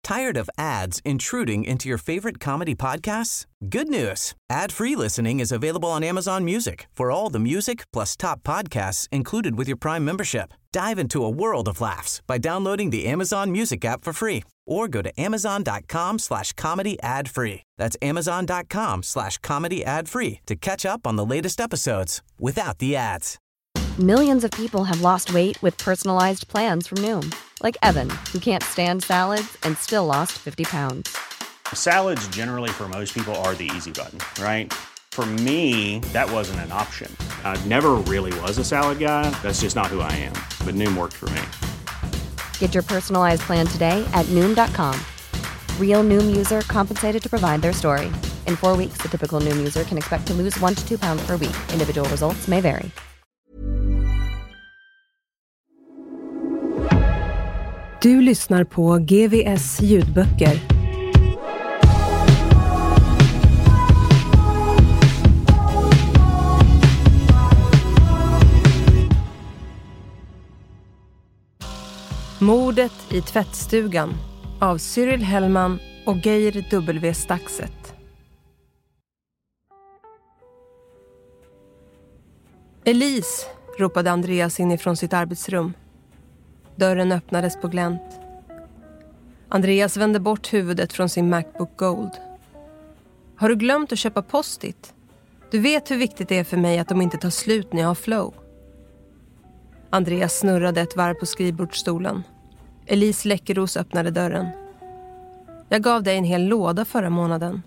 Tired of ads intruding into your favorite comedy podcasts? Good news. Ad-free listening is available on Amazon Music for all the music plus top podcasts included with your Prime membership. Dive into a world of laughs by downloading the Amazon Music app for free or go to amazon.com/comedy ad-free. That's amazon.com/comedy ad-free to catch up on the latest episodes without the ads. Millions of people have lost weight with personalized plans from Noom. Like Evan, who can't stand salads and still lost 50 pounds. Salads generally for most people are the easy button, right? For me, that wasn't an option. I never really was a salad guy. That's just not who I am. But Noom worked for me. Get your personalized plan today at Noom.com. Real Noom user compensated to provide their story. In 4 weeks, the typical Noom user can expect to lose 1 to 2 pounds per week. Individual results may vary. Du lyssnar på GVS ljudböcker. Mordet i tvättstugan av Cyril Hellman och Geir W. Staxet. Elise, ropade Andreas inifrån sitt arbetsrum. Dörren öppnades på glänt. Andreas vände bort huvudet från sin Macbook Gold. Har du glömt att köpa Post-it? Du vet hur viktigt det är för mig att de inte tar slut när jag har flow. Andreas snurrade ett varv på skrivbordsstolen. Elise Läckeros öppnade dörren. Jag gav dig en hel låda förra månaden.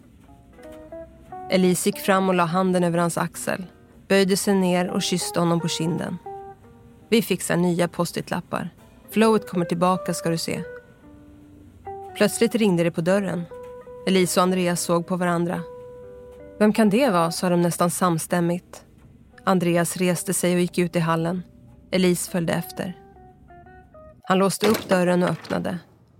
Elise gick fram och la handen över hans axel. Böjde sig ner och kysste honom på kinden. Vi fixar nya Post-it-lappar. Flowet kommer tillbaka, ska du se. Plötsligt ringde det på dörren. Elise och Andreas såg på varandra. Vem kan det vara, sa de nästan samstämmigt. Andreas reste sig och gick ut i hallen. Elise följde efter. Han låste upp dörren och öppnade.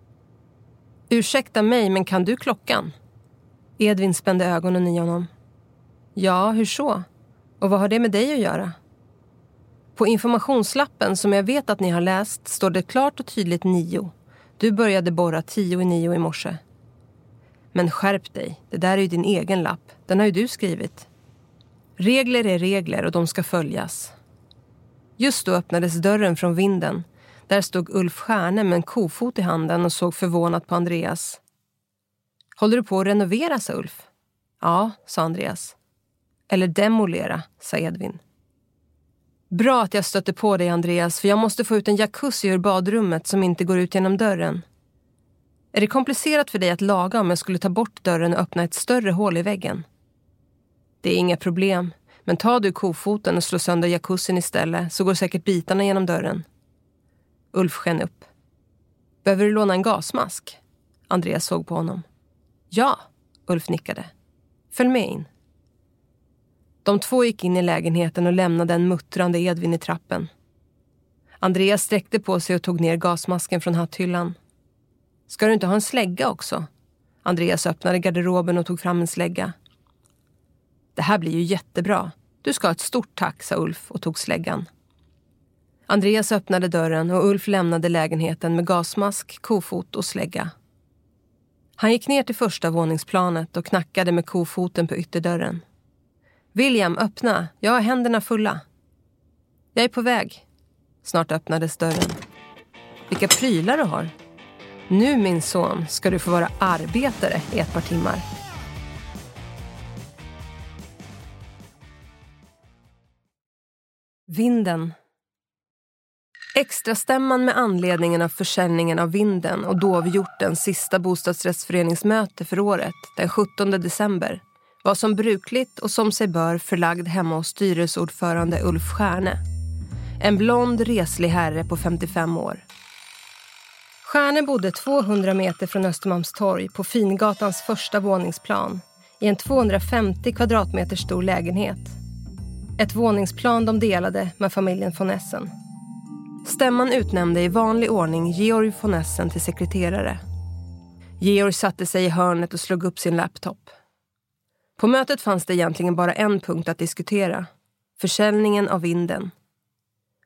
Ursäkta mig, men kan du klockan? Edvin spände ögonen i honom. Ja, hur så? Och vad har det med dig att göra? På informationslappen som jag vet att ni har läst står det klart och tydligt 9. Du började borra 8:50 i morse. Men skärp dig, det där är ju din egen lapp. Den har ju du skrivit. Regler är regler och de ska följas. Just då öppnades dörren från vinden. Där stod Ulf Stjärne med en kofot i handen och såg förvånat på Andreas. Håller du på att renovera, sa Ulf? Ja, sa Andreas. Eller demolera, sa Edvin. Bra att jag stötte på dig, Andreas, för jag måste få ut en jacuzzi ur badrummet som inte går ut genom dörren. Är det komplicerat för dig att laga om jag skulle ta bort dörren och öppna ett större hål i väggen? Det är inga problem, men ta du kofoten och slå sönder jacuzzin istället så går säkert bitarna genom dörren. Ulf sken upp. Behöver du låna en gasmask? Andreas såg på honom. Ja, Ulf nickade. Följ med in. De två gick in i lägenheten och lämnade en muttrande Edvin i trappen. Andreas sträckte på sig och tog ner gasmasken från hatthyllan. Ska du inte ha en slägga också? Andreas öppnade garderoben och tog fram en slägga. Det här blir ju jättebra. Du ska ha ett stort tack, sa Ulf och tog släggan. Andreas öppnade dörren och Ulf lämnade lägenheten med gasmask, kofot och slägga. Han gick ner till första våningsplanet och knackade med kofoten på ytterdörren. William, öppna. Jag har händerna fulla. Jag är på väg. Snart öppnades dörren. Vilka prylar du har. Nu, min son, ska du få vara arbetare i ett par timmar. Vinden. Extrastämman med anledningen av försäljningen av Vinden och Dovhjortens sista bostadsrättsföreningsmöte för året, den 17 december, var som brukligt och som sig bör förlagd hemma hos styrelseordförande Ulf Stjärne. En blond, reslig herre på 55 år. Stjärne bodde 200 meter från Östermalmstorg på Fingatans första våningsplan i en 250 kvadratmeter stor lägenhet. Ett våningsplan de delade med familjen von Essen. Stämman utnämnde i vanlig ordning Georg von Essen till sekreterare. Georg satte sig i hörnet och slog upp sin laptop. På mötet fanns det egentligen bara en punkt att diskutera. Försäljningen av Vinden.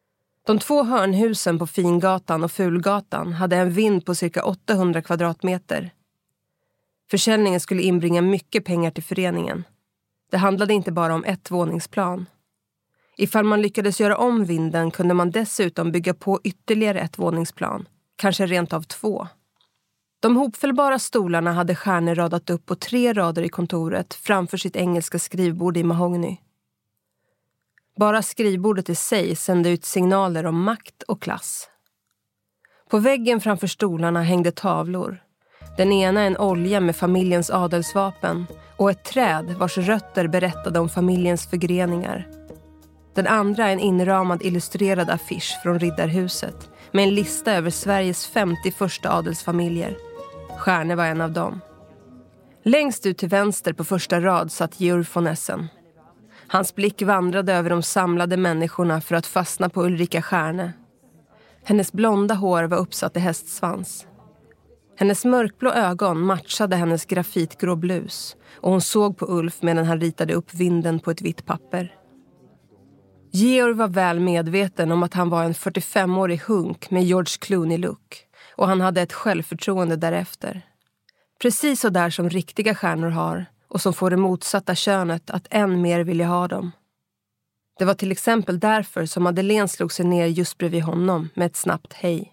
De 2 hörnhusen på Fingatan och Fulgatan hade en vind på cirka 800 kvadratmeter. Försäljningen skulle inbringa mycket pengar till föreningen. Det handlade inte bara om ett våningsplan. Ifall man lyckades göra om vinden kunde man dessutom bygga på ytterligare ett våningsplan, kanske rent av 2. De hopfällbara stolarna hade stjärnor radat upp på 3 rader i kontoret framför sitt engelska skrivbord i mahogny. Bara skrivbordet i sig sände ut signaler om makt och klass. På väggen framför stolarna hängde tavlor. Den ena en olja med familjens adelsvapen och ett träd vars rötter berättade om familjens förgreningar. Den andra en inramad illustrerad affisch från Riddarhuset med en lista över Sveriges 50 första adelsfamiljer. Stjärne var en av dem. Längst ut till vänster på första rad satt Georg von Essen. Hans blick vandrade över de samlade människorna för att fastna på Ulrika Stjärne. Hennes blonda hår var uppsatt i hästsvans. Hennes mörkblå ögon matchade hennes grafitgrå blus och hon såg på Ulf medan han ritade upp vinden på ett vitt papper. Georg var väl medveten om att han var en 45-årig hunk med George Clooney-look och han hade ett självförtroende därefter. Precis så där som riktiga stjärnor har och som får det motsatta könet att än mer vilja ha dem. Det var till exempel därför som Madeleine slog sig ner just bredvid honom med ett snabbt hej.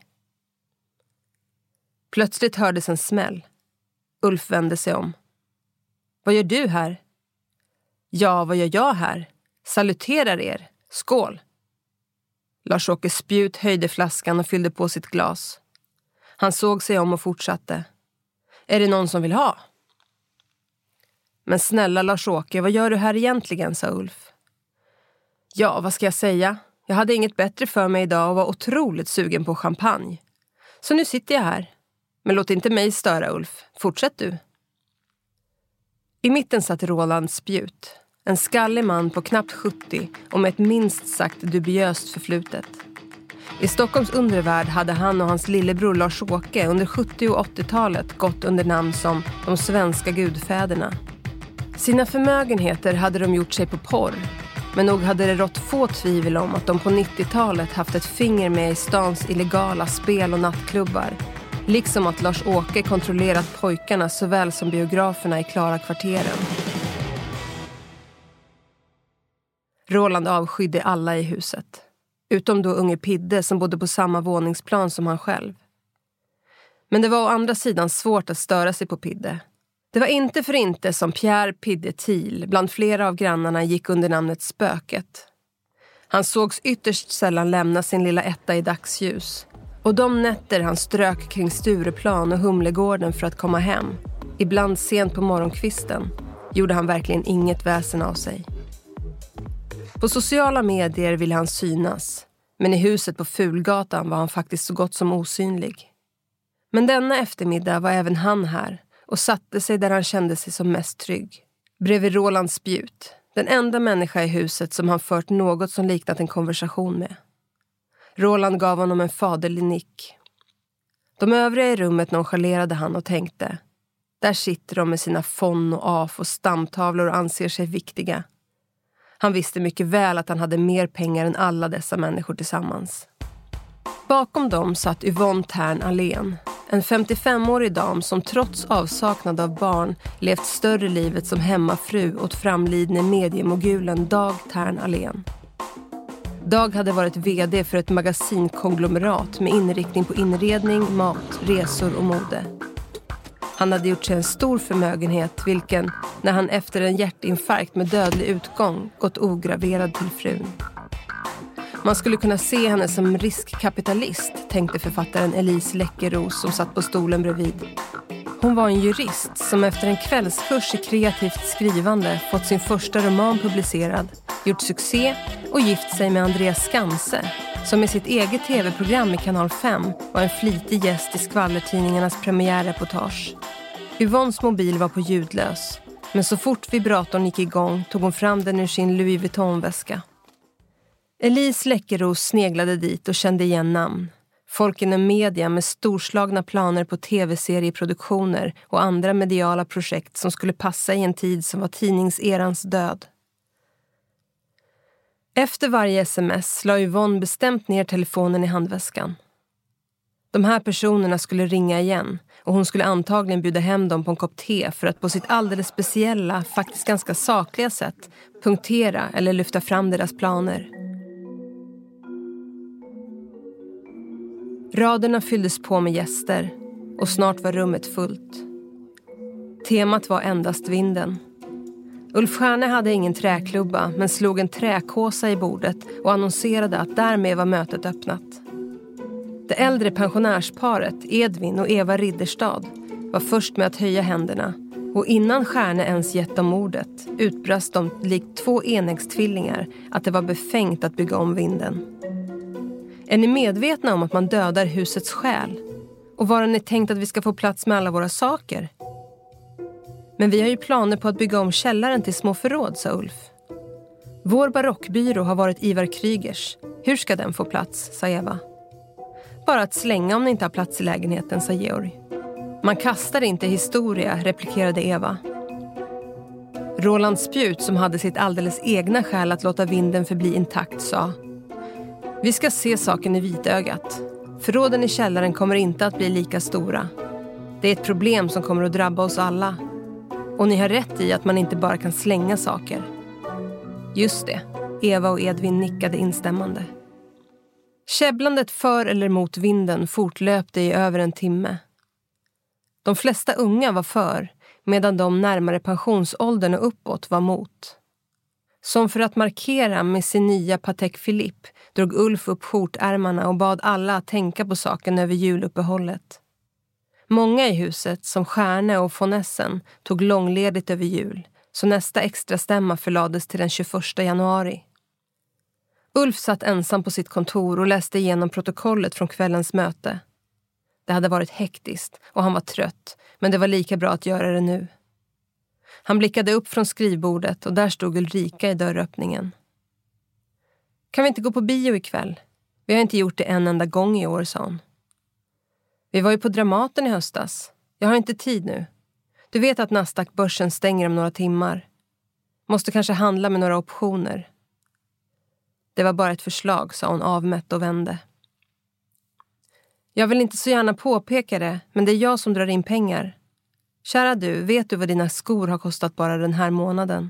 Plötsligt hördes en smäll. Ulf vände sig om. Vad gör du här? Ja, vad gör jag här? Saluterar er. Skål! Lars-Åke Spjut höjde flaskan och fyllde på sitt glas. Han såg sig om och fortsatte. Är det någon som vill ha? Men snälla Lars-Åke, vad gör du här egentligen, sa Ulf. Ja, vad ska jag säga? Jag hade inget bättre för mig idag och var otroligt sugen på champagne. Så nu sitter jag här. Men låt inte mig störa, Ulf. Fortsätt du. I mitten satt Roland Spjut. En skallig man på knappt 70 och med ett minst sagt dubiöst förflutet. I Stockholms undervärld hade han och hans lillebror Lars-Åke under 70- och 80-talet gått under namn som de svenska gudfäderna. Sina förmögenheter hade de gjort sig på porr, men nog hade det rått få tvivel om att de på 90-talet haft ett finger med i stans illegala spel- och nattklubbar, liksom att Lars-Åke kontrollerat pojkarna såväl som biograferna i Klara-kvarteren. Roland avskydde alla i huset, utom då unge Pidde som bodde på samma våningsplan som han själv. Men det var å andra sidan svårt att störa sig på Pidde. Det var inte för inte som Pierre Pidde Thiel bland flera av grannarna gick under namnet Spöket. Han sågs ytterst sällan lämna sin lilla etta i dagsljus. Och de nätter han strök kring Stureplan och Humlegården för att komma hem, ibland sent på morgonkvisten, gjorde han verkligen inget väsen av sig. På sociala medier ville han synas, men i huset på Fulgatan var han faktiskt så gott som osynlig. Men denna eftermiddag var även han här och satte sig där han kände sig som mest trygg. Bredvid Roland Spjut, den enda människa i huset som han fört något som liknat en konversation med. Roland gav honom en faderlig nick. De övriga i rummet nonchalerade han och tänkte: där sitter de med sina fon och af och stamtavlor och anser sig viktiga. Han visste mycket väl att han hade mer pengar än alla dessa människor tillsammans. Bakom dem satt Yvonne Tern Allén, en 55-årig dam som trots avsaknad av barn levt större livet som hemmafru åt framlidne mediemogulen Dag Tern Allén. Dag hade varit vd för ett magasinkonglomerat med inriktning på inredning, mat, resor och mode. Han hade gjort sig en stor förmögenhet, vilken, när han efter en hjärtinfarkt med dödlig utgång, gått ograverad till frun. Man skulle kunna se henne som riskkapitalist, tänkte författaren Elise Läckeros som satt på stolen bredvid. Hon var en jurist som efter en kvällskurs i kreativt skrivande fått sin första roman publicerad, gjort succé och gift sig med Andreas Skanse, som med sitt eget tv-program i Kanal 5 var en flitig gäst i skvallertidningarnas premiärreportage. Yvonnes mobil var på ljudlös, men så fort vibratorn gick igång tog hon fram den ur sin Louis Vuitton-väska. Elise Läckeros sneglade dit och kände igen namn. Folk inom media med storslagna planer på tv-serieproduktioner och andra mediala projekt som skulle passa i en tid som var tidningserans död. Efter varje sms la Yvonne bestämt ner telefonen i handväskan. De här personerna skulle ringa igen och hon skulle antagligen bjuda hem dem på en kopp te för att på sitt alldeles speciella, faktiskt ganska sakliga sätt punktera eller lyfta fram deras planer. Raderna fylldes på med gäster och snart var rummet fullt. Temat var endast vinden. Ulf Stjärne hade ingen träklubba men slog en träkåsa i bordet och annonserade att därmed var mötet öppnat. Det äldre pensionärsparet Edvin och Eva Ridderstad var först med att höja händerna och innan Stjärne ens gett dem ordet utbrast de likt 2 enäggstvillingar att det var befängt att bygga om vinden. Är ni medvetna om att man dödar husets själ? Och var har ni tänkt att vi ska få plats med alla våra saker? Men vi har ju planer på att bygga om källaren till små förråd, sa Ulf. Vår barockbyrå har varit Ivar Krygers. Hur ska den få plats, sa Eva. Bara att slänga om ni inte har plats i lägenheten, sa Georg. Man kastar inte historia, replikerade Eva. Roland Spjut, som hade sitt alldeles egna skäl att låta vinden förbli intakt, sa: vi ska se saken i vitögat. Förråden i källaren kommer inte att bli lika stora. Det är ett problem som kommer att drabba oss alla. Och ni har rätt i att man inte bara kan slänga saker. Just det, Eva och Edvin nickade instämmande. Käbblandet för eller mot vinden fortlöpte i över en timme. De flesta unga var för, medan de närmare pensionsåldern och uppåt var mot. Som för att markera med sin nya Patek Philippe drog Ulf upp skjortärmarna och bad alla att tänka på saken över juluppehållet. Många i huset, som Stjärne och von Essen, tog långledigt över jul, så nästa extra stämma förlades till den 21 januari. Ulf satt ensam på sitt kontor och läste igenom protokollet från kvällens möte. Det hade varit hektiskt och han var trött, men det var lika bra att göra det nu. Han blickade upp från skrivbordet och där stod Ulrika i dörröppningen. Kan vi inte gå på bio ikväll? Vi har inte gjort det en enda gång i år, sa hon. Vi var ju på Dramaten i höstas. Jag har inte tid nu. Du vet att Nasdaq-börsen stänger om några timmar. Måste kanske handla med några optioner. Det var bara ett förslag, sa hon avmätt och vände. Jag vill inte så gärna påpeka det, men det är jag som drar in pengar. Kära du, vet du vad dina skor har kostat bara den här månaden?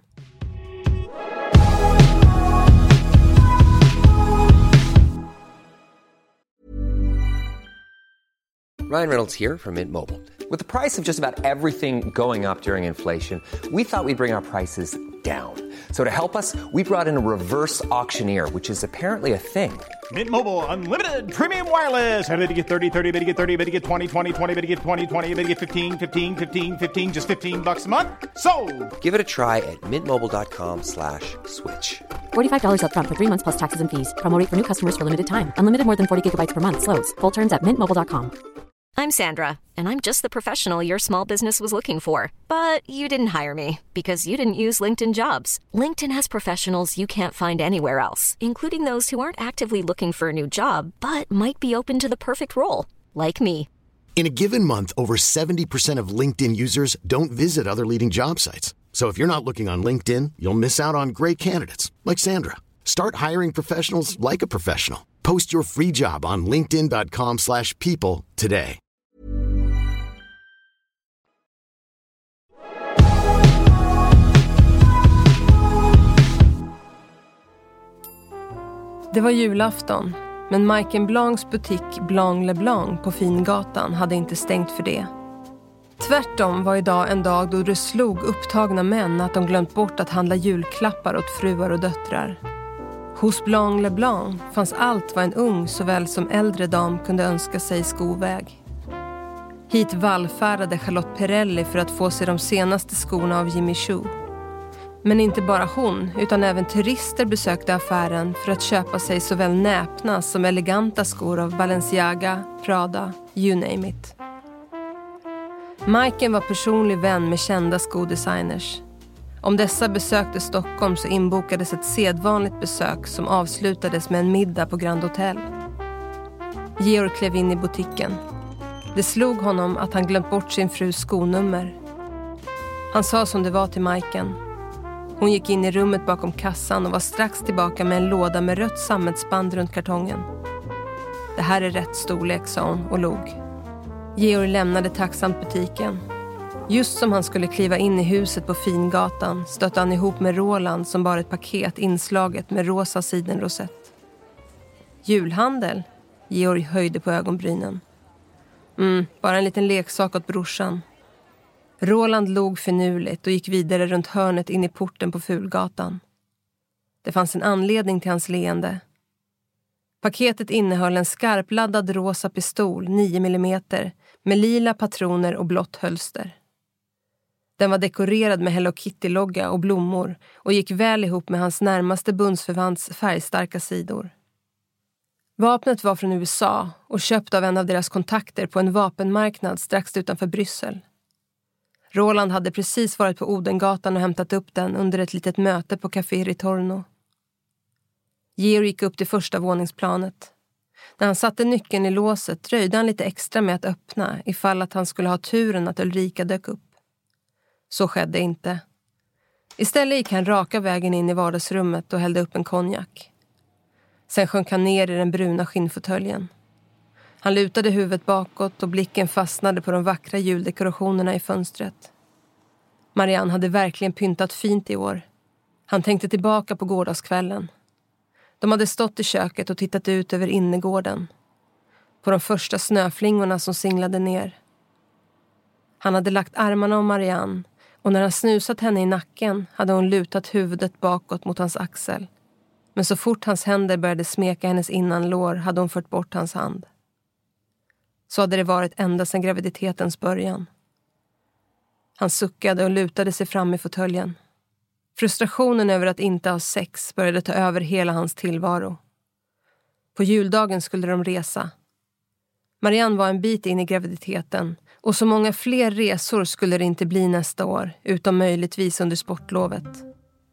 Ryan Reynolds here from Mint Mobile. With the price of just about everything going up during inflation, we thought we'd bring our prices down. So to help us, we brought in a reverse auctioneer, which is apparently a thing. Mint Mobile Unlimited Premium Wireless. How to get 30, 30, bit to get 30, bit to get 20, 20, 20, bit to get 20, 20, bit to get 15, 15, 15, 15, just $15 a month? Sold! Give it a try at mintmobile.com/switch. $45 up front for 3 months plus taxes and fees. Promo rate for new customers for limited time. Unlimited more than 40 gigabytes per month. Slows full terms at mintmobile.com. I'm Sandra, and I'm just the professional your small business was looking for. But you didn't hire me because you didn't use LinkedIn Jobs. LinkedIn has professionals you can't find anywhere else, including those who aren't actively looking for a new job, but might be open to the perfect role, like me. In a given month, over 70% of LinkedIn users don't visit other leading job sites. So if you're not looking on LinkedIn, you'll miss out on great candidates, like Sandra. Start hiring professionals like a professional. Post your free job on linkedin.com/people today. Det var julafton, men Mike & Blancs butik Blanc Le Blanc på Fingatan hade inte stängt för det. Tvärtom var idag en dag då det slog upptagna män att de glömt bort att handla julklappar åt fruar och döttrar. Hos Blanc Le Blanc fanns allt vad en ung såväl som äldre dam kunde önska sig skoväg. Hit vallfärdade Charlotte Perrelli för att få sig de senaste skorna av Jimmy Choo. Men inte bara hon, utan även turister besökte affären för att köpa sig såväl näpna som eleganta skor av Balenciaga, Prada, you name it. Majken var personlig vän med kända skodesigners. Om dessa besökte Stockholm så inbokades ett sedvanligt besök som avslutades med en middag på Grand Hotel. Georg klev in i butiken. Det slog honom att han glömt bort sin frus skonummer. Han sa som det var till Majken. Hon gick in i rummet bakom kassan och var strax tillbaka med en låda med rött sammetsband runt kartongen. Det här är rätt storlek, sa hon och log. Georg lämnade tacksamt butiken. Just som han skulle kliva in i huset på Fingatan stötte han ihop med Roland som bar ett paket inslaget med rosa sidenrosett. Julhandel? Georg höjde på ögonbrynen. Bara en liten leksak åt brorsan. Roland log finurligt och gick vidare runt hörnet in i porten på Fulgatan. Det fanns en anledning till hans leende. Paketet innehöll en skarpladdad rosa pistol 9 mm med lila patroner och blått hölster. Den var dekorerad med Hello Kitty-logga och blommor och gick väl ihop med hans närmaste bundsförvants färgstarka sidor. Vapnet var från USA och köpt av en av deras kontakter på en vapenmarknad strax utanför Bryssel. Roland hade precis varit på Odengatan och hämtat upp den under ett litet möte på Café Ritorno. Georg gick upp till första våningsplanet. När han satte nyckeln i låset dröjde han lite extra med att öppna ifall att han skulle ha turen att Ulrika dök upp. Så skedde inte. Istället gick han raka vägen in i vardagsrummet och hällde upp en konjak. Sen sjönk han ner i den bruna skinnfåtöljen. Han lutade huvudet bakåt och blicken fastnade på de vackra juldekorationerna i fönstret. Marianne hade verkligen pyntat fint i år. Han tänkte tillbaka på gårdagskvällen. De hade stått i köket och tittat ut över innergården. På de första snöflingorna som singlade ner. Han hade lagt armarna om Marianne och när han snusat henne i nacken hade hon lutat huvudet bakåt mot hans axel. Men så fort hans händer började smeka hennes innanlår hade hon fört bort hans hand. Så hade det varit ända sedan graviditetens början. Han suckade och lutade sig fram i fåtöljen. Frustrationen över att inte ha sex började ta över hela hans tillvaro. På juldagen skulle de resa. Marianne var en bit in i graviditeten och så många fler resor skulle det inte bli nästa år, utom möjligtvis under sportlovet.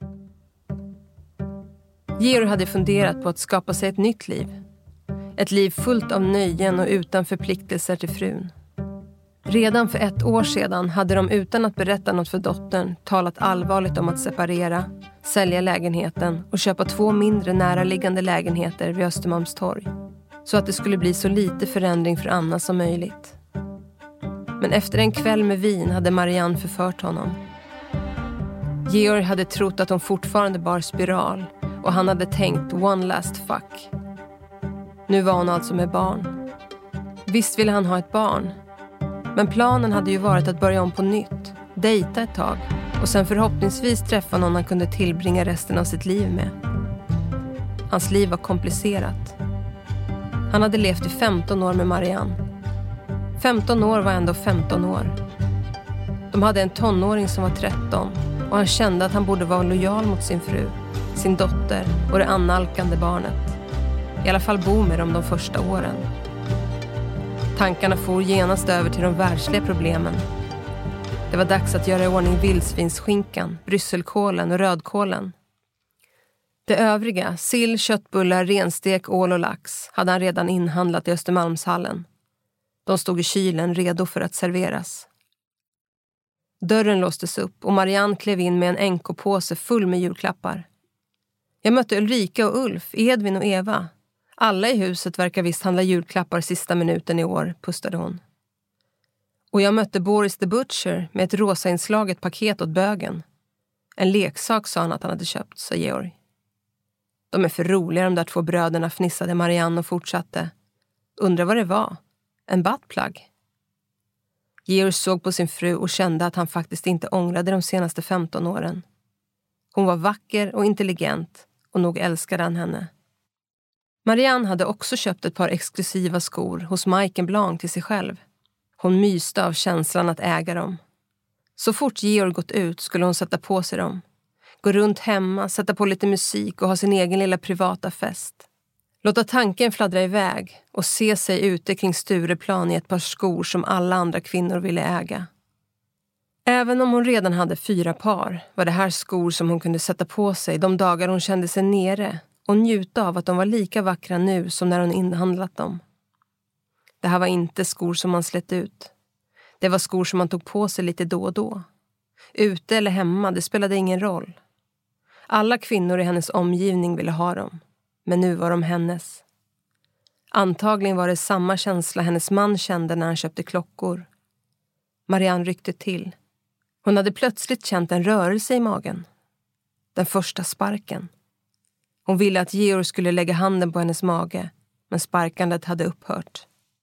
Georg hade funderat på att skapa sig ett nytt liv. Ett liv fullt av nöjen och utan förpliktelser till frun. Redan för 1 år sedan hade de utan att berätta något för dottern talat allvarligt om att separera, sälja lägenheten och köpa 2 mindre näraliggande lägenheter vid Östermalmstorg. Så att det skulle bli så lite förändring för Anna som möjligt. Men efter en kväll med vin hade Marianne förfört honom. Georg hade trott att hon fortfarande bar spiral och han hade tänkt one last fuck. Nu var hon alltså med barn. Visst ville han ha ett barn. Men planen hade ju varit att börja om på nytt, dejta ett tag och sen förhoppningsvis träffa någon han kunde tillbringa resten av sitt liv med. Hans liv var komplicerat. Han hade levt i 15 år med Marianne. 15 år var ändå 15 år. De hade en tonåring som var 13 och han kände att han borde vara lojal mot sin fru, sin dotter och det annalkande barnet. I alla fall bo med dem de första åren. Tankarna for genast över till de världsliga problemen. Det var dags att göra i ordning vildsvinsskinkan, brysselkålen och rödkålen. Det övriga, sill, köttbullar, renstek, ål och lax, hade han redan inhandlat i Östermalmshallen. De stod i kylen redo för att serveras. Dörren låstes upp och Marianne klev in med en NK-påse full med julklappar. Jag mötte Ulrika och Ulf, Edvin och Eva. Alla i huset verkar visst handla julklappar sista minuten i år, pustade hon. Och jag mötte Boris the Butcher med ett rosainslaget paket åt bögen. En leksak sa han att han hade köpt, sa Georg. De är för roliga de där 2 bröderna, fnissade Marianne och fortsatte. Undrar vad det var? En buttplug? Georg såg på sin fru och kände att han faktiskt inte ångrade de senaste 15 åren. Hon var vacker och intelligent och nog älskade han henne. Marianne hade också köpt ett par exklusiva skor hos Mike Blanc till sig själv. Hon myste av känslan att äga dem. Så fort Georg gått ut skulle hon sätta på sig dem. Gå runt hemma, sätta på lite musik och ha sin egen lilla privata fest. Låta tanken fladdra iväg och se sig ute kring Stureplan i ett par skor som alla andra kvinnor ville äga. Även om hon redan hade 4 par var det här skor som hon kunde sätta på sig de dagar hon kände sig nere och njuta av att de var lika vackra nu som när hon inhandlat dem. Det här var inte skor som man slet ut. Det var skor som man tog på sig lite då och då. Ute eller hemma, det spelade ingen roll. Alla kvinnor i hennes omgivning ville ha dem, men nu var de hennes. Antagligen var det samma känsla hennes man kände när han köpte klockor. Marianne ryckte till. Hon hade plötsligt känt en rörelse i magen. Den första sparken. Hon ville att Georg skulle lägga handen på hennes mage, men sparkandet hade upphört.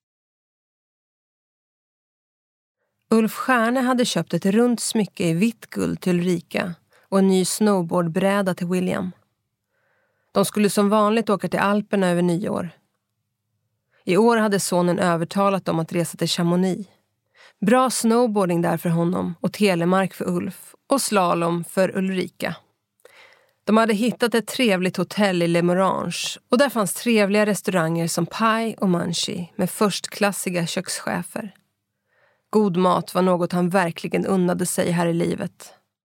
Ulf Stjärne hade köpt ett runt smycke i vitt guld till Ulrika och en ny snowboardbräda till William. De skulle som vanligt åka till Alperna över nyår. I år hade sonen övertalat dem att resa till Chamonix. Bra snowboarding där för honom och telemark för Ulf och slalom för Ulrika. De hade hittat ett trevligt hotell i Le Morange och där fanns trevliga restauranger som Pai och Manchi med förstklassiga kökschefer. God mat var något han verkligen unnade sig här i livet.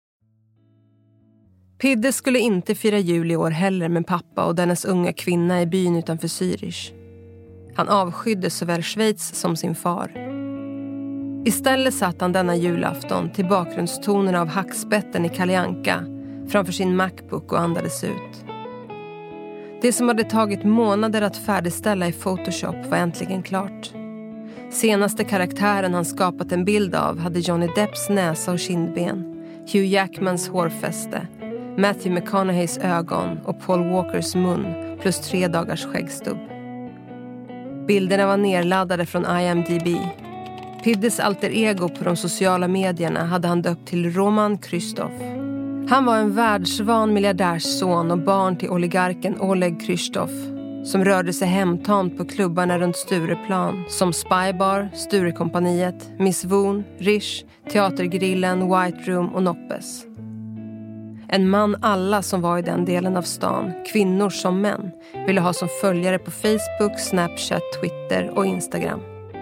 Pidde skulle inte fira jul i år heller med pappa och dennes unga kvinna i byn utanför Zürich. Han avskydde såväl Schweiz som sin far. Istället satt han denna julafton till bakgrundstonerna av hackspetten i Kalle Anka framför sin Macbook och andades ut. Det som hade tagit månader att färdigställa i Photoshop var äntligen klart. Senaste karaktären han skapat en bild av hade Johnny Depps näsa och kindben, Hugh Jackmans hårfäste, Matthew McConaugheys ögon och Paul Walkers mun plus 3 dagars skäggstubb. Bilderna var nerladdade från IMDb. Piddes alter ego på de sociala medierna hade han döpt till Roman Krzysztof. Han var en världsvan miljardärsson och barn till oligarken Oleg Krzysztof som rörde sig hemtamt på klubbarna runt Stureplan som Spybar, Sturekompaniet, Miss Voon, Rish, Teatergrillen, White Room och Noppes. En man alla som var i den delen av stan, kvinnor som män, ville ha som följare på Facebook, Snapchat, Twitter och Instagram.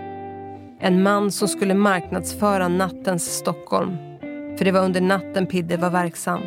En man som skulle marknadsföra nattens Stockholm, för det var under natten Pidde var verksam.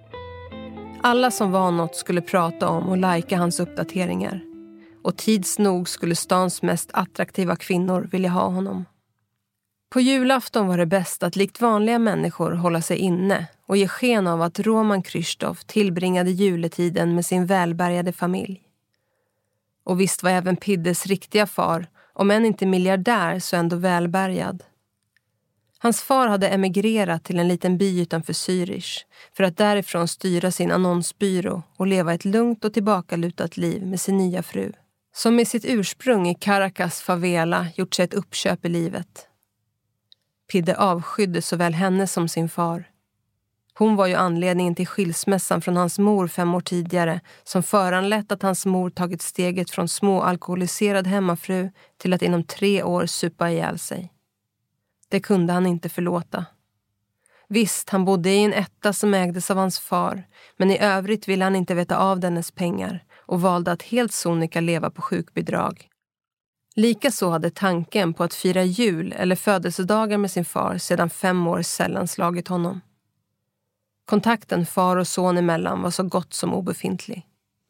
Alla som var något skulle prata om och lajka hans uppdateringar. Och tids nog skulle stans mest attraktiva kvinnor vilja ha honom. På julafton var det bäst att likt vanliga människor hålla sig inne och ge sken av att Roman Krzysztof tillbringade juletiden med sin välbärgade familj. Och visst var även Piddes riktiga far, om än inte miljardär så ändå välbärgad. Hans far hade emigrerat till en liten by utanför Zürich för att därifrån styra sin annonsbyrå och leva ett lugnt och tillbakalutat liv med sin nya fru. Som med sitt ursprung i Caracas favela gjort sig ett uppköp i livet. Pidde avskydde såväl henne som sin far. Hon var ju anledningen till skilsmässan från hans mor 5 år tidigare som föranlett att hans mor tagit steget från små alkoholiserad hemmafru till att inom 3 år supa ihjäl sig. Det kunde han inte förlåta. Visst, han bodde i en etta som ägdes av hans far, men i övrigt ville han inte veta av dennes pengar och valde att helt sonika leva på sjukbidrag. Likaså hade tanken på att fira jul eller födelsedagar med sin far sedan 5 år sällan slagit honom. Kontakten far och son emellan var så gott som obefintlig.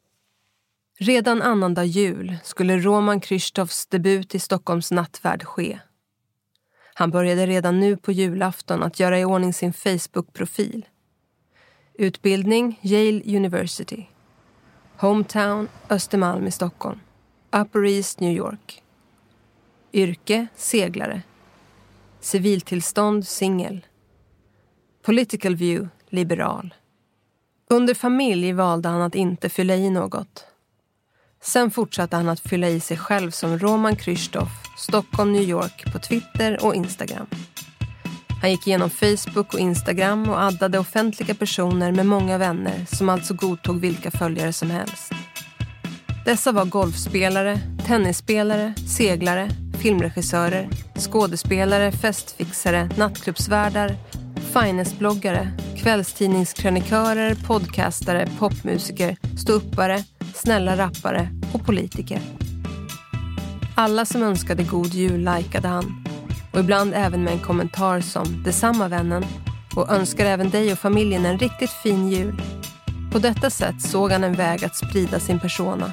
Redan annandag jul skulle Roman Krzysztofs debut i Stockholms nattvärld ske. Han började redan nu på julafton att göra i ordning sin Facebook-profil. Utbildning Yale University. Hometown Östermalm i Stockholm. Upper East New York. Yrke seglare. Civiltillstånd singel. Political view liberal. Under familj valde han att inte fylla i något. Sen fortsatte han att fylla i sig själv som Roman Krzysztof, Stockholm, New York på Twitter och Instagram. Han gick igenom Facebook och Instagram och addade offentliga personer med många vänner som alltså godtog vilka följare som helst. Dessa var golfspelare, tennisspelare, seglare, filmregissörer, skådespelare, festfixare, nattklubbsvärdar, finance-bloggare, kvällstidningskrönikörer, podcastare, popmusiker, ståuppare, snälla rappare och politiker. Alla som önskade god jul likade han. Och ibland även med en kommentar som detsamma vännen och önskar även dig och familjen en riktigt fin jul. På detta sätt såg han en väg att sprida sin persona.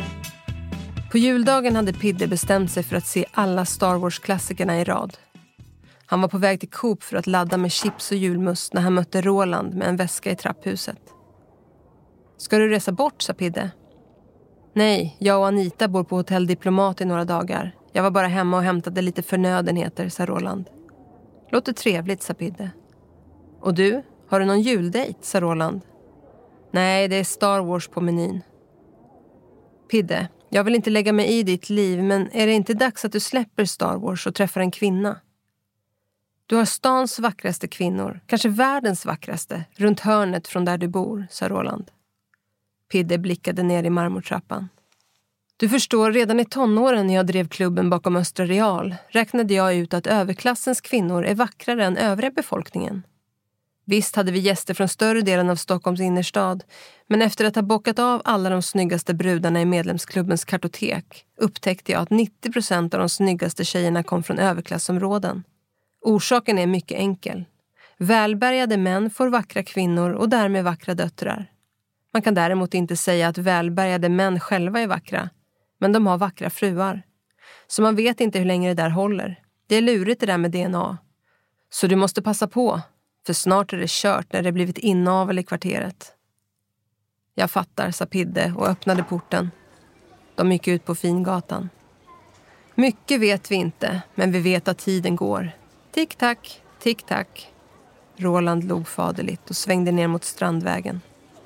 På juldagen hade Pidde bestämt sig för att se alla Star Wars-klassikerna i rad. Han var på väg till Coop för att ladda med chips och julmust när han mötte Roland med en väska i trapphuset. Ska du resa bort, sa Pidde. Nej, jag och Anita bor på Hotell Diplomat i några dagar. Jag var bara hemma och hämtade lite förnödenheter, sa Roland. Låter trevligt, sa Pidde. Och du, har du någon juldejt, sa Roland. Nej, det är Star Wars på menyn. Pidde, jag vill inte lägga mig i ditt liv, men är det inte dags att du släpper Star Wars och träffar en kvinna? Du har stans vackraste kvinnor, kanske världens vackraste, runt hörnet från där du bor, sa Roland. Pidde blickade ner i marmortrappan. Du förstår, redan i tonåren när jag drev klubben bakom Östra Real räknade jag ut att överklassens kvinnor är vackrare än övriga befolkningen. Visst hade vi gäster från större delen av Stockholms innerstad, men efter att ha bockat av alla de snyggaste brudarna i medlemsklubbens kartotek upptäckte jag att 90% av de snyggaste tjejerna kom från överklassområden. Orsaken är mycket enkel. Välbärgade män får vackra kvinnor och därmed vackra döttrar. Man kan däremot inte säga att välbärgade män själva är vackra, men de har vackra fruar. Så man vet inte hur länge det där håller. Det är lurigt det där med DNA. Så du måste passa på, för snart är det kört när det blivit inavel i kvarteret. Jag fattar, sa Pidde och öppnade porten. De gick ut på Fingatan. Mycket vet vi inte, men vi vet att tiden går. Tick-tack, tick-tack. Roland log faderligt och svängde ner mot Strandvägen.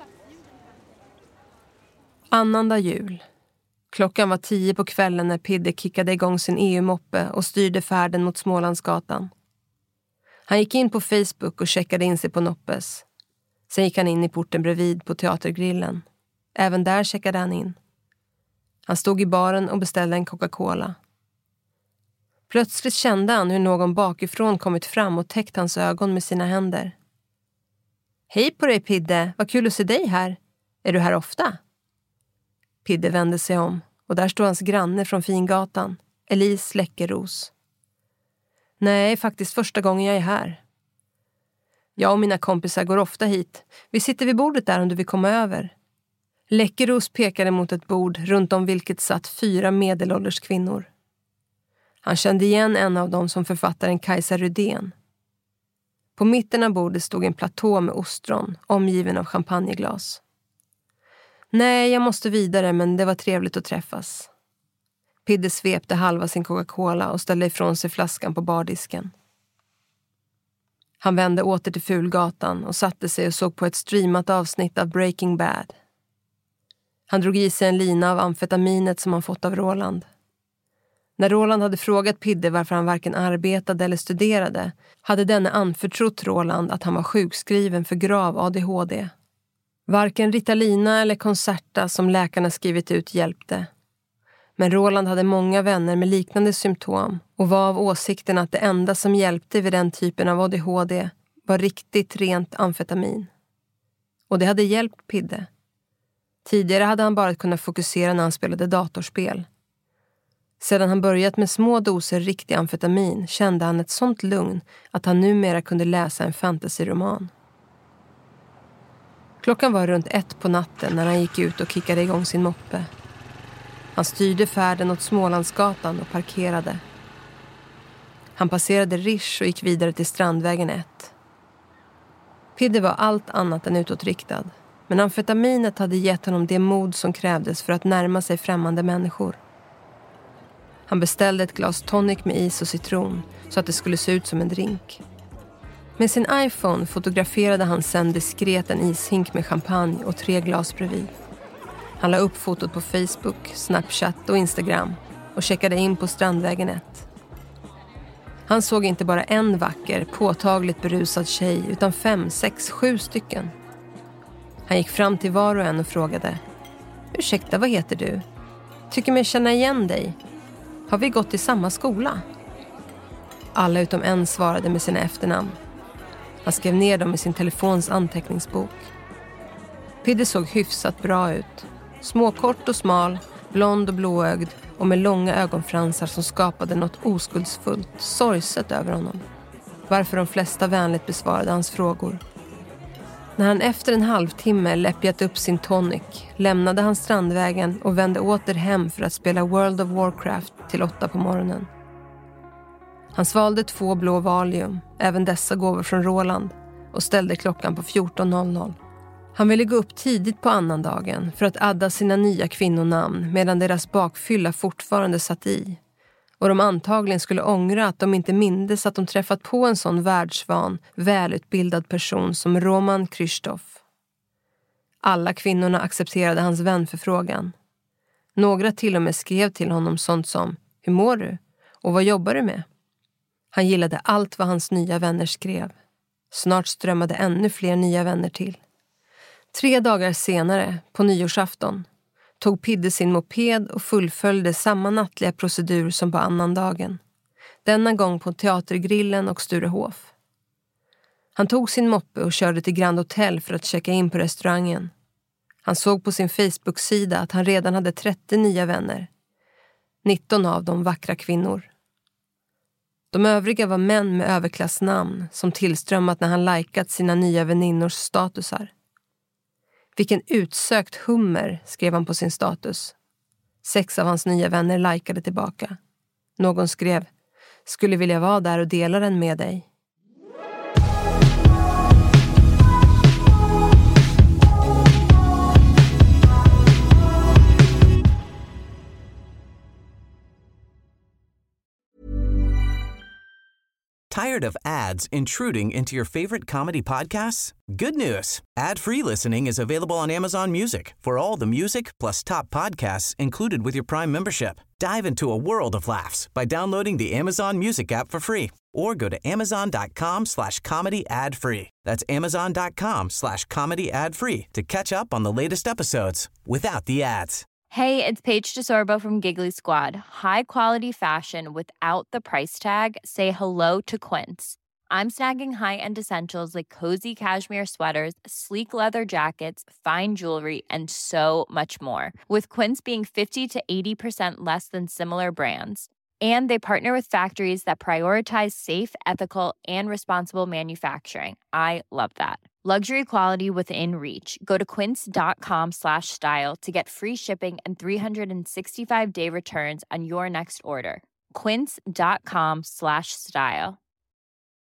Annandag jul. Klockan var 10 på kvällen när Pidde kickade igång sin EU-moppe och styrde färden mot Smålandsgatan. Han gick in på Facebook och checkade in sig på Noppes. Sen gick han in i porten bredvid på Teatergrillen. Även där checkade han in. Han stod i baren och beställde en Coca-Cola. Plötsligt kände han hur någon bakifrån kommit fram och täckt hans ögon med sina händer. Hej på dig, Pidde, vad kul att se dig här. Är du här ofta? Pidde vände sig om och där stod hans granne från Fingatan, Elise Läckeros. Nej, faktiskt första gången jag är här. Jag och mina kompisar går ofta hit. Vi sitter vid bordet där om du vill komma över. Läckeros pekade mot ett bord runt om vilket satt 4 medelålders kvinnor. Han kände igen en av dem som författaren Kajsa Rydén. På mitten av bordet stod en platå med ostron, omgiven av champagneglas. Nej, jag måste vidare, men det var trevligt att träffas. Pidde svepte halva sin Coca-Cola och ställde ifrån sig flaskan på bardisken. Han vände åter till Fulgatan och satte sig och såg på ett streamat avsnitt av Breaking Bad. Han drog i sig en lina av amfetaminet som han fått av Roland. När Roland hade frågat Pidde varför han varken arbetade eller studerade hade denne anförtrott Roland att han var sjukskriven för grav ADHD. Varken Ritalina eller Concerta som läkarna skrivit ut hjälpte. Men Roland hade många vänner med liknande symptom och var av åsikten att det enda som hjälpte vid den typen av ADHD var riktigt rent amfetamin. Och det hade hjälpt Pidde. Tidigare hade han bara kunnat fokusera när han spelade datorspel. Sedan han börjat med små doser riktig amfetamin kände han ett sånt lugn att han numera kunde läsa en fantasyroman. Klockan var runt 1 på natten när han gick ut och kickade igång sin moppe. Han styrde färden åt Smålandsgatan och parkerade. Han passerade Rish och gick vidare till Strandvägen 1. Pidde var allt annat än utåtriktad, men amfetaminet hade gett honom det mod som krävdes för att närma sig främmande människor. Han beställde ett glas tonic med is och citron så att det skulle se ut som en drink. Med sin iPhone fotograferade han sedan diskret en ishink med champagne och 3 glas bredvid. Han la upp fotot på Facebook, Snapchat och Instagram och checkade in på Strandvägen 1. Han såg inte bara en vacker, påtagligt berusad tjej utan 5, 6, 7 stycken. Han gick fram till var och en och frågade: Ursäkta, vad heter du? Tycker mig känna igen dig. Har vi gått i samma skola? Alla utom en svarade med sina efternamn. Han skrev ner dem i sin telefons anteckningsbok. Pidde såg hyfsat bra ut. Småkort och smal, blond och blåögd och med långa ögonfransar som skapade något oskuldsfullt, sorgset över honom. Varför de flesta vänligt besvarade hans frågor. När han efter en halvtimme läppjat upp sin tonic lämnade han Strandvägen och vände åter hem för att spela World of Warcraft till 8 på morgonen. Han svalde 2 blå Valium, även dessa gåvor från Roland, och ställde klockan på 14.00. Han ville gå upp tidigt på annandagen för att adda sina nya kvinnonamn medan deras bakfylla fortfarande satt i. Och de antagligen skulle ångra att de inte mindes att de träffat på en sån världsvan, välutbildad person som Roman Krzysztof. Alla kvinnorna accepterade hans vänförfrågan. Några till och med skrev till honom sånt som: hur mår du? Och vad jobbar du med? Han gillade allt vad hans nya vänner skrev. Snart strömmade ännu fler nya vänner till. 3 dagar senare, på nyårsafton, tog Pidde sin moped och fullföljde samma nattliga procedur som på annandagen. Denna gång på Teatergrillen och Sturehof. Han tog sin moppe och körde till Grand Hotel för att checka in på restaurangen. Han såg på sin Facebook-sida att han redan hade 30 nya vänner. 19 av dem vackra kvinnor. De övriga var män med överklassnamn som tillströmmat när han likat sina nya väninnors statusar. Vilken utsökt hummer, skrev han på sin status. 6 av hans nya vänner likade tillbaka. Någon skrev: skulle vilja vara där och dela den med dig. Tired of ads intruding into your favorite comedy podcasts? Good news. Ad-free listening is available on Amazon Music for all the music plus top podcasts included with your Prime membership. Dive into a world of laughs by downloading the Amazon Music app for free or go to amazon.com/comedy ad-free. That's amazon.com/comedy ad-free to catch up on the latest episodes without the ads. Hey, it's Paige DeSorbo from Giggly Squad. High quality fashion without the price tag. Say hello to Quince. I'm snagging high-end essentials like cozy cashmere sweaters, sleek leather jackets, fine jewelry, and so much more. With Quince being 50 to 80% less than similar brands. And they partner with factories that prioritize safe, ethical, and responsible manufacturing. I love that. Luxury quality within reach. Go to quince.com/style to get free shipping and 365-day returns on your next order. Quince.com/style.